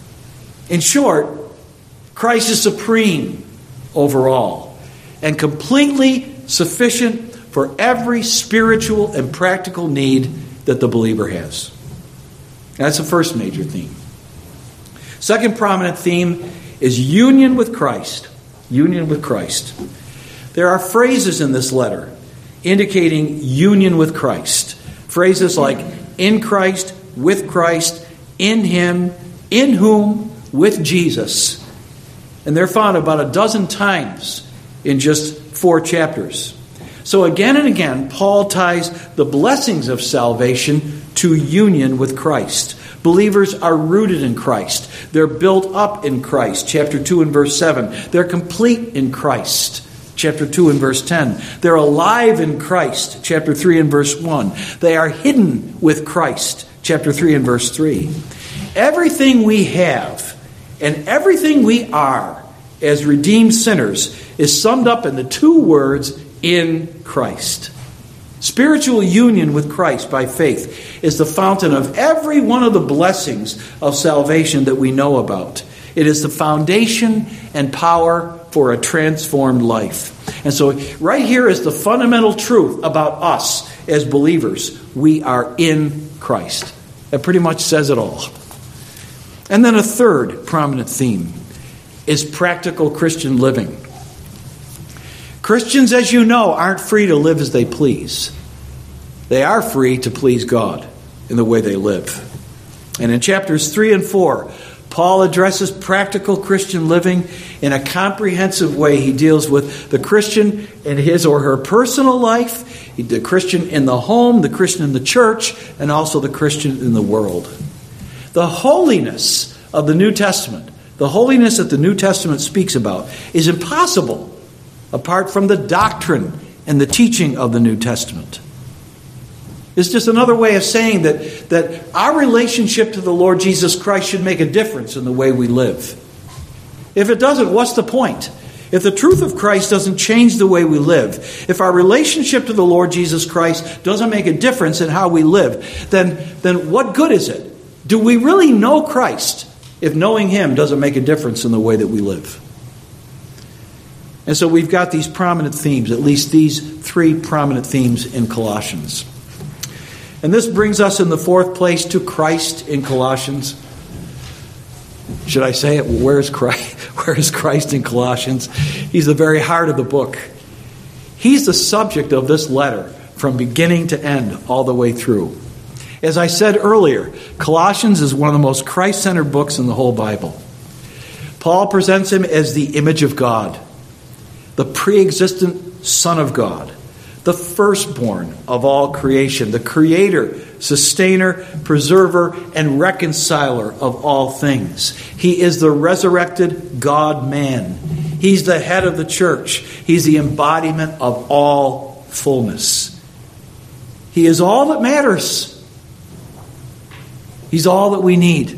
In short, Christ is supreme over all and completely sufficient for every spiritual and practical need that the believer has. That's the first major theme. Second prominent theme is union with Christ. Union with Christ. There are phrases in this letter indicating union with Christ. Phrases like in Christ, with Christ, in Him, in whom, with Jesus. And they're found about a dozen times in just four chapters. So again and again, Paul ties the blessings of salvation to union with Christ. Believers are rooted in Christ. They're built up in Christ. Chapter two and verse seven. They're complete in Christ. Chapter two and verse ten. They're alive in Christ. Chapter three and verse one. They are hidden with Christ. Chapter three and verse three. Everything we have and everything we are as redeemed sinners is summed up in the two words, in Christ. Spiritual union with Christ by faith is the fountain of every one of the blessings of salvation that we know about. It is the foundation and power for a transformed life. And so right here is the fundamental truth about us as believers. We are in Christ. That pretty much says it all. And then a third prominent theme is practical Christian living. Christians, as you know, aren't free to live as they please. They are free to please God in the way they live. And in chapters three and four, Paul addresses practical Christian living in a comprehensive way. He deals with the Christian in his or her personal life, the Christian in the home, the Christian in the church, and also the Christian in the world. The holiness of the New Testament, the holiness that the New Testament speaks about, is impossible apart from the doctrine and the teaching of the New Testament. It's just another way of saying that, that our relationship to the Lord Jesus Christ should make a difference in the way we live. If it doesn't, what's the point? If the truth of Christ doesn't change the way we live, if our relationship to the Lord Jesus Christ doesn't make a difference in how we live, then, then what good is it? Do we really know Christ if knowing Him doesn't make a difference in the way that we live? And so we've got these prominent themes, at least these three prominent themes in Colossians. And this brings us in the fourth place to Christ in Colossians. Should I say it? Where is Christ? Where is Christ in Colossians? He's the very heart of the book. He's the subject of this letter from beginning to end, all the way through. As I said earlier, Colossians is one of the most Christ-centered books in the whole Bible. Paul presents him as the image of God, the pre-existent Son of God, the firstborn of all creation, the creator, sustainer, preserver, and reconciler of all things. He is the resurrected God-man. He's the head of the church. He's the embodiment of all fullness. He is all that matters. He's all that we need.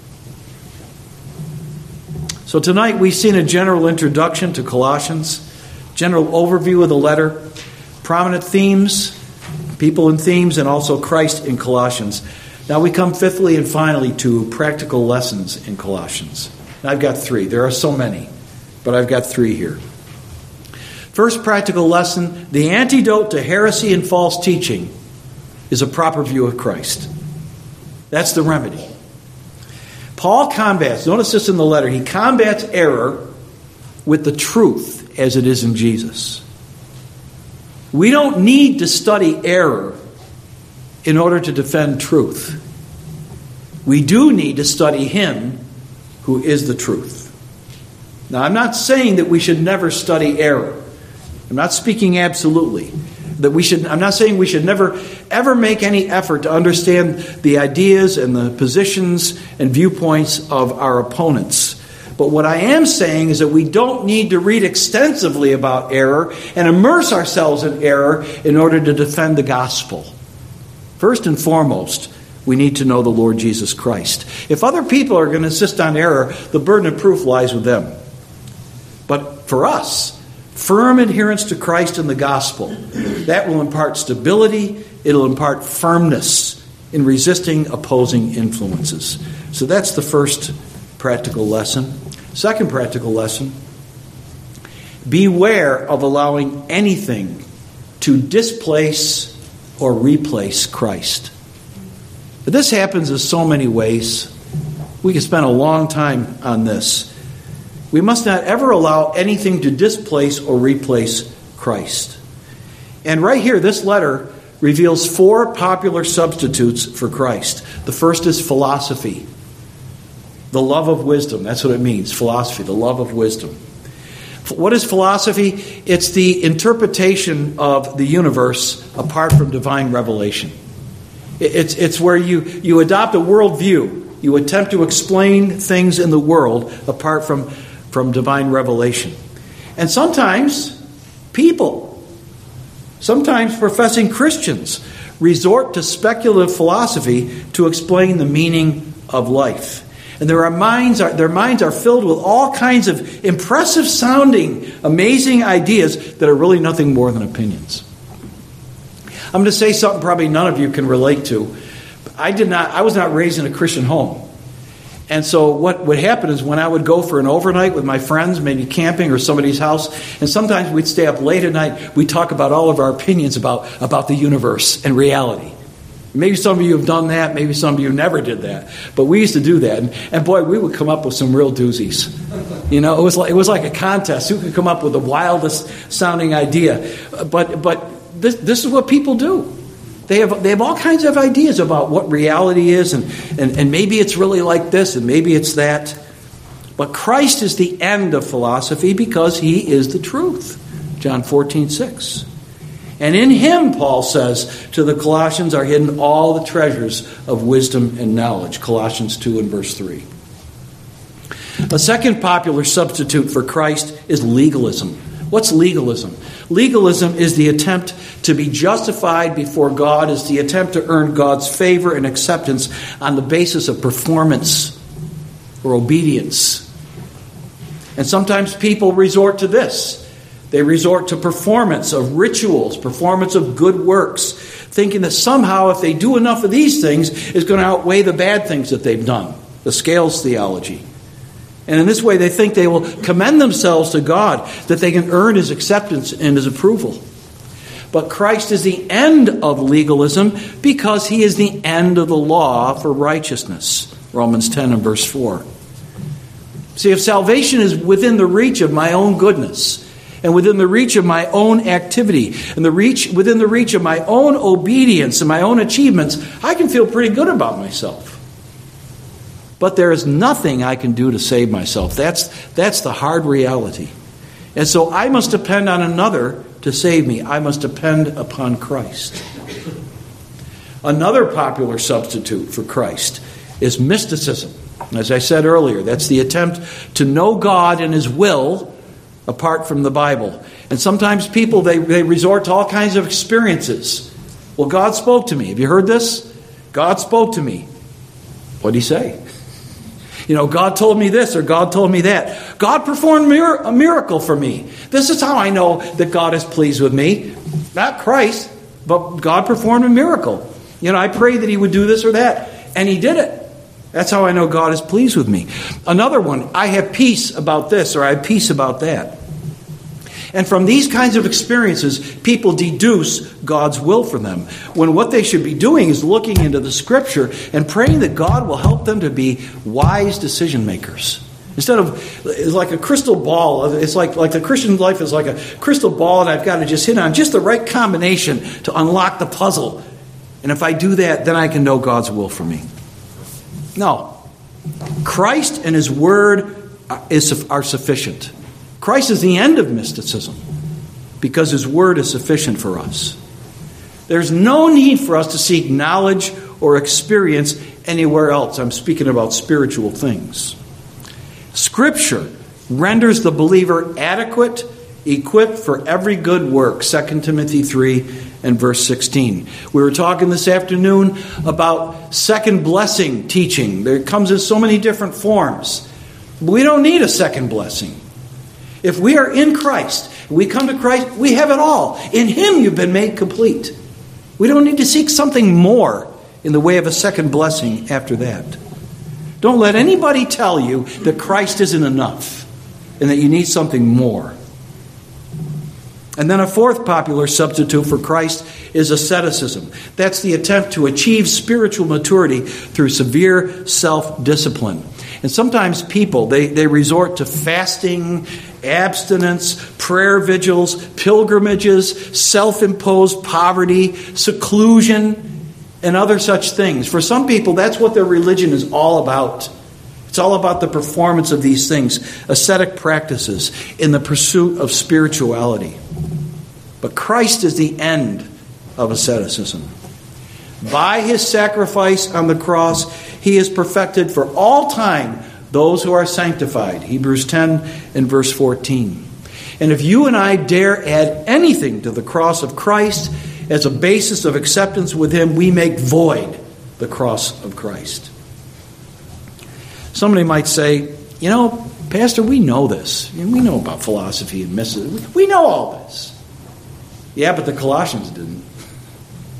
So tonight we've seen a general introduction to Colossians, general overview of the letter, prominent themes, people and themes, and also Christ in Colossians. Now we come fifthly and finally to practical lessons in Colossians. And I've got three. There are so many, but I've got three here. First practical lesson, the antidote to heresy and false teaching is a proper view of Christ. That's the remedy. Paul combats, notice this in the letter, he combats error with the truth as it is in Jesus. We don't need to study error in order to defend truth. We do need to study Him who is the truth. Now, I'm not saying that we should never study error. I'm not speaking absolutely. That we should. I'm not saying we should never, ever make any effort to understand the ideas and the positions and viewpoints of our opponents. But what I am saying is that we don't need to read extensively about error and immerse ourselves in error in order to defend the gospel. First and foremost, we need to know the Lord Jesus Christ. If other people are going to insist on error, the burden of proof lies with them. But for us, firm adherence to Christ and the gospel, that will impart stability, it'll impart firmness in resisting opposing influences. So that's the first practical lesson. Second practical lesson, beware of allowing anything to displace or replace Christ. But this happens in so many ways. We could spend a long time on this. We must not ever allow anything to displace or replace Christ. And right here, this letter reveals four popular substitutes for Christ. The first is philosophy. The love of wisdom. That's what it means. Philosophy, the love of wisdom. What is philosophy? It's the interpretation of the universe apart from divine revelation. It's, it's where you, you adopt a worldview. You attempt to explain things in the world apart from, from divine revelation. And sometimes people, sometimes professing Christians, resort to speculative philosophy to explain the meaning of life. And their minds are their minds are filled with all kinds of impressive sounding, amazing ideas that are really nothing more than opinions. going to say something probably none of you can relate to. I did not. I was not raised in a Christian home. And so what would happen is when I would go for an overnight with my friends, maybe camping or somebody's house, and sometimes we'd stay up late at night, we'd talk about all of our opinions about, about the universe and reality. Maybe some of you have done that, maybe some of you never did that. But we used to do that. And, and boy, we would come up with some real doozies. You know, it was like it was like a contest. Who could come up with the wildest sounding idea? But but this this is what people do. They have they have all kinds of ideas about what reality is, and, and, and maybe it's really like this, and maybe it's that. But Christ is the end of philosophy because he is the truth. John fourteen six. And in him, Paul says, to the Colossians are hidden all the treasures of wisdom and knowledge. Colossians two and verse three. A second popular substitute for Christ is legalism. What's legalism? Legalism is the attempt to be justified before God, is the attempt to earn God's favor and acceptance on the basis of performance or obedience. And sometimes people resort to this. They resort to performance of rituals, performance of good works, thinking that somehow if they do enough of these things, it's going to outweigh the bad things that they've done. The scales theology. And in this way, they think they will commend themselves to God, that they can earn his acceptance and his approval. But Christ is the end of legalism because he is the end of the law for righteousness. Romans ten and verse four. See, if salvation is within the reach of my own goodness, and within the reach of my own activity, and the reach within the reach of my own obedience and my own achievements, I can feel pretty good about myself. But there is nothing I can do to save myself. That's, that's the hard reality. And so I must depend on another to save me. I must depend upon Christ. Another popular substitute for Christ is mysticism. As I said earlier, that's the attempt to know God and his will apart from the Bible. And sometimes people, they, they resort to all kinds of experiences. Well, God spoke to me. Have you heard this? God spoke to me. What did he say? You know, God told me this or God told me that. God performed a miracle for me. This is how I know that God is pleased with me. Not Christ, but God performed a miracle. You know, I prayed that he would do this or that, and he did it. That's how I know God is pleased with me. Another one, I have peace about this or I have peace about that. And from these kinds of experiences, people deduce God's will for them, when what they should be doing is looking into the Scripture and praying that God will help them to be wise decision makers. Instead of, it's like a crystal ball. It's like, like the Christian life is like a crystal ball, and I've got to just hit on just the right combination to unlock the puzzle. And if I do that, then I can know God's will for me. No. Christ and his word is, are sufficient. Christ is the end of mysticism because his word is sufficient for us. There's no need for us to seek knowledge or experience anywhere else. I'm speaking about spiritual things. Scripture renders the believer adequate, equipped for every good work. Second Timothy three and verse sixteen. We were talking this afternoon about second blessing teaching. It comes in so many different forms. We don't need a second blessing. If we are in Christ, we come to Christ, we have it all. In him you've been made complete. We don't need to seek something more in the way of a second blessing after that. Don't let anybody tell you that Christ isn't enough and that you need something more. And then a fourth popular substitute for Christ is asceticism. That's the attempt to achieve spiritual maturity through severe self-discipline. And sometimes people, they, they resort to fasting, abstinence, prayer vigils, pilgrimages, self-imposed poverty, seclusion, and other such things. For some people, that's what their religion is all about. It's all about the performance of these things, ascetic practices in the pursuit of spirituality. But Christ is the end of asceticism. By his sacrifice on the cross, he has perfected for all time those who are sanctified. Hebrews ten and verse fourteen. And if you and I dare add anything to the cross of Christ as a basis of acceptance with him, we make void the cross of Christ. Somebody might say, you know, Pastor, we know this. We know about philosophy and mysticism. We know all this. Yeah, but the Colossians didn't.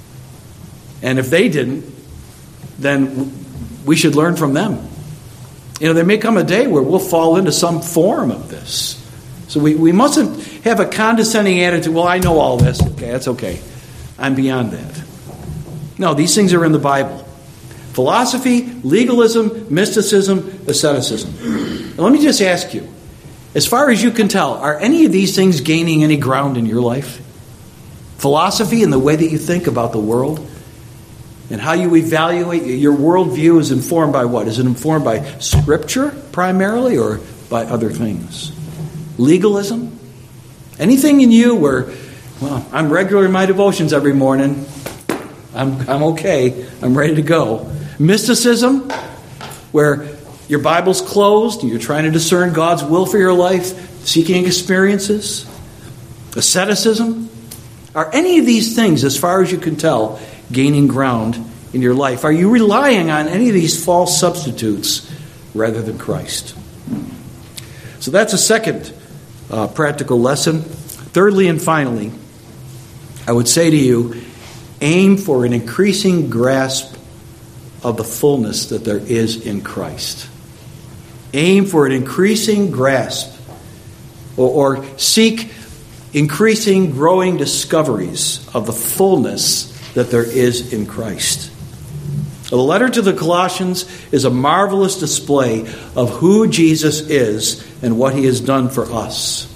And if they didn't, then we should learn from them. You know, there may come a day where we'll fall into some form of this. So we, we mustn't have a condescending attitude, well, I know all this. Okay, that's okay. I'm beyond that. No, these things are in the Bible. Philosophy, legalism, mysticism, asceticism. Now, let me just ask you, as far as you can tell, are any of these things gaining any ground in your life? Philosophy and the way that you think about the world and how you evaluate your worldview is informed by what? Is it informed by Scripture primarily or by other things? Legalism? Anything in you where, well, I'm regular in my devotions every morning. I'm I'm okay. I'm ready to go. Mysticism, where your Bible's closed and you're trying to discern God's will for your life, seeking experiences. Asceticism. Are any of these things, as far as you can tell, gaining ground in your life? Are you relying on any of these false substitutes rather than Christ? So that's a second uh, practical lesson. Thirdly and finally, I would say to you, aim for an increasing grasp of the fullness that there is in Christ. Aim for an increasing grasp, or, or seek increasing, growing discoveries of the fullness that there is in Christ. The letter to the Colossians is a marvelous display of who Jesus is and what he has done for us.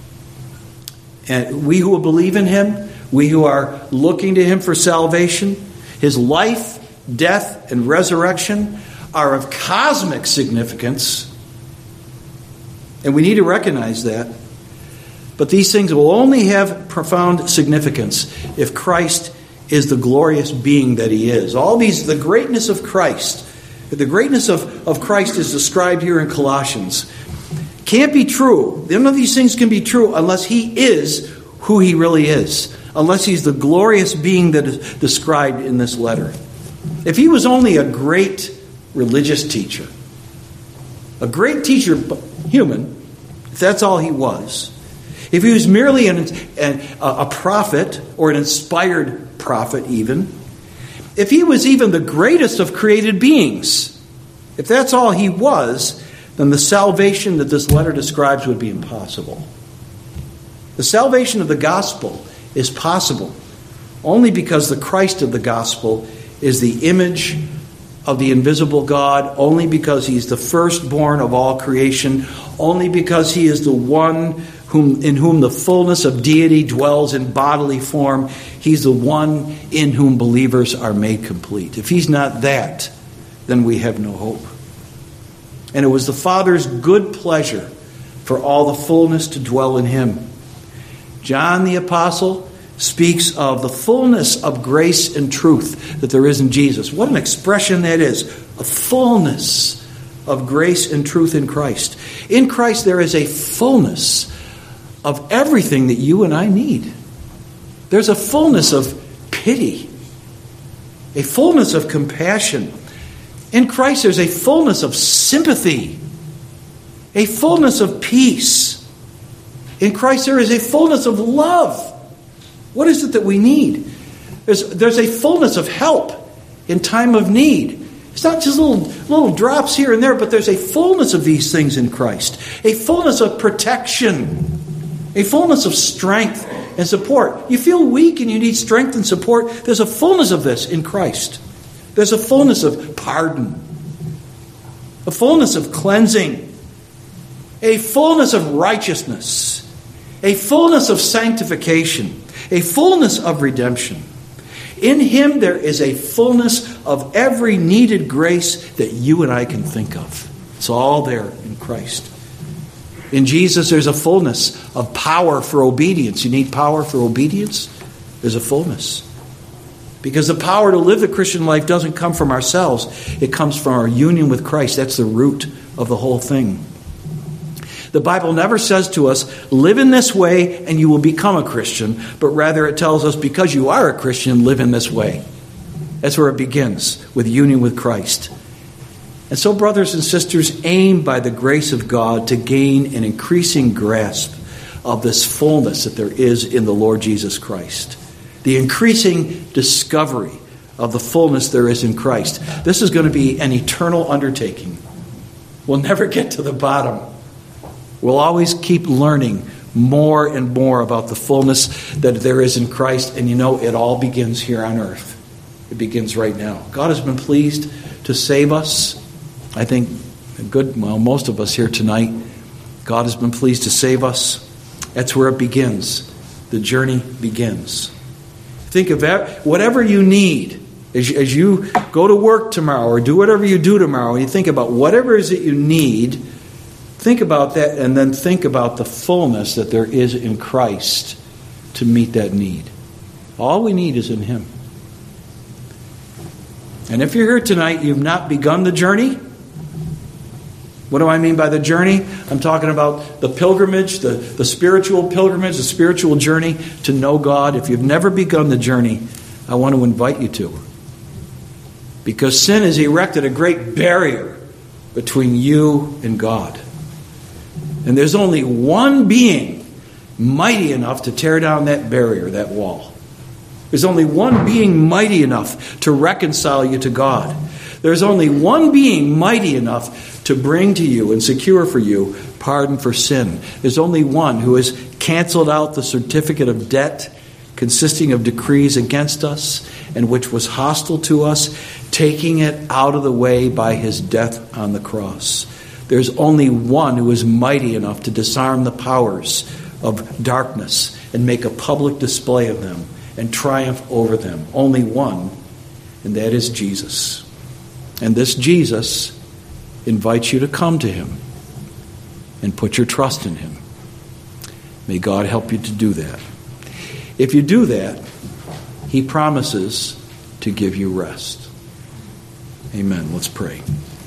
And we who believe in him, we who are looking to him for salvation, his life, death, and resurrection are of cosmic significance. And we need to recognize that. But these things will only have profound significance if Christ is the glorious being that he is. All these, the greatness of Christ, the greatness of, of Christ is described here in Colossians, can't be true. None of these things can be true unless he is who he really is, unless he's the glorious being that is described in this letter. If he was only a great religious teacher, a great teacher, human, if that's all he was, if he was merely an, an, a prophet or an inspired prophet even, if he was even the greatest of created beings, if that's all he was, then the salvation that this letter describes would be impossible. The salvation of the gospel is possible only because the Christ of the gospel is the image of the invisible God, only because he's the firstborn of all creation, only because he is the one whom in whom the fullness of deity dwells in bodily form. He's the one in whom believers are made complete. If he's not that, then we have no hope. And it was the Father's good pleasure for all the fullness to dwell in him. John the Apostle speaks of the fullness of grace and truth that there is in Jesus. What an expression that is. A fullness of grace and truth in Christ. In Christ there is a fullness of everything that you and I need. There's a fullness of pity. A fullness of compassion. In Christ there's a fullness of sympathy. A fullness of peace. In Christ there is a fullness of love. What is it that we need? There's, there's a fullness of help in time of need. It's not just little, little drops here and there, but there's a fullness of these things in Christ. A fullness of protection. A fullness of strength and support. You feel weak and you need strength and support. There's a fullness of this in Christ. There's a fullness of pardon. A fullness of cleansing. A fullness of righteousness. A fullness of sanctification. A fullness of redemption. In him there is a fullness of every needed grace that you and I can think of. It's all there in Christ. In Jesus there's a fullness of power for obedience. You need power for obedience? There's a fullness. Because the power to live the Christian life doesn't come from ourselves. It comes from our union with Christ. That's the root of the whole thing. The Bible never says to us, live in this way and you will become a Christian. But rather it tells us, because you are a Christian, live in this way. That's where it begins, with union with Christ. And so, brothers and sisters, aim by the grace of God to gain an increasing grasp of this fullness that there is in the Lord Jesus Christ. The increasing discovery of the fullness there is in Christ. This is going to be an eternal undertaking. We'll never get to the bottom. We'll always keep learning more and more about the fullness that there is in Christ. And you know, it all begins here on earth. It begins right now. God has been pleased to save us. I think a good, well, most of us here tonight, God has been pleased to save us. That's where it begins. The journey begins. Think of that, whatever you need as you, as you go to work tomorrow or do whatever you do tomorrow, and you think about whatever it is that you need, think about that and then think about the fullness that there is in Christ to meet that need. All we need is in Him. And if you're here tonight, you've not begun the journey. What do I mean by the journey? I'm talking about the pilgrimage, the, the spiritual pilgrimage, the spiritual journey to know God. If you've never begun the journey, I want to invite you to. Because sin has erected a great barrier between you and God. And there's only one being mighty enough to tear down that barrier, that wall. There's only one being mighty enough to reconcile you to God. There's only one being mighty enough to bring to you and secure for you pardon for sin. There's only one who has canceled out the certificate of debt consisting of decrees against us and which was hostile to us, taking it out of the way by His death on the cross. There's only one who is mighty enough to disarm the powers of darkness and make a public display of them and triumph over them. Only one, and that is Jesus. And this Jesus invites you to come to Him and put your trust in Him. May God help you to do that. If you do that, He promises to give you rest. Amen. Let's pray.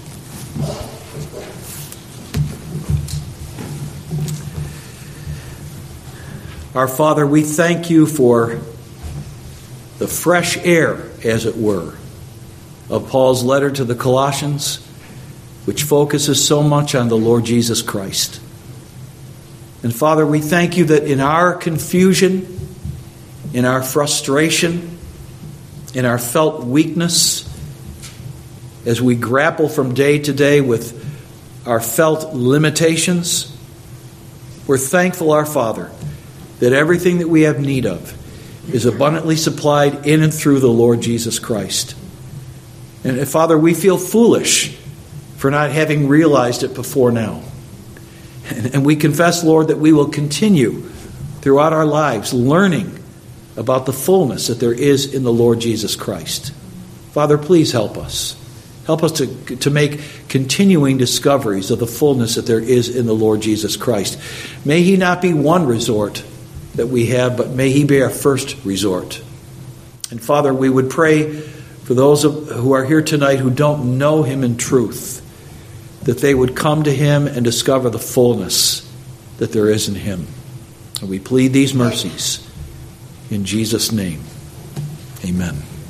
Our Father, we thank You for the fresh air, as it were, of Paul's letter to the Colossians, which focuses so much on the Lord Jesus Christ. And Father, we thank You that in our confusion, in our frustration, in our felt weakness, as we grapple from day to day with our felt limitations, we're thankful, our Father, that everything that we have need of is abundantly supplied in and through the Lord Jesus Christ. And Father, we feel foolish for not having realized it before now. And, and we confess, Lord, that we will continue throughout our lives learning about the fullness that there is in the Lord Jesus Christ. Father, please help us. Help us to, to make continuing discoveries of the fullness that there is in the Lord Jesus Christ. May He not be one resort that we have, but may He be our first resort. And Father, we would pray for those who are here tonight who don't know Him in truth, that they would come to Him and discover the fullness that there is in Him. And we plead these mercies in Jesus' name. Amen.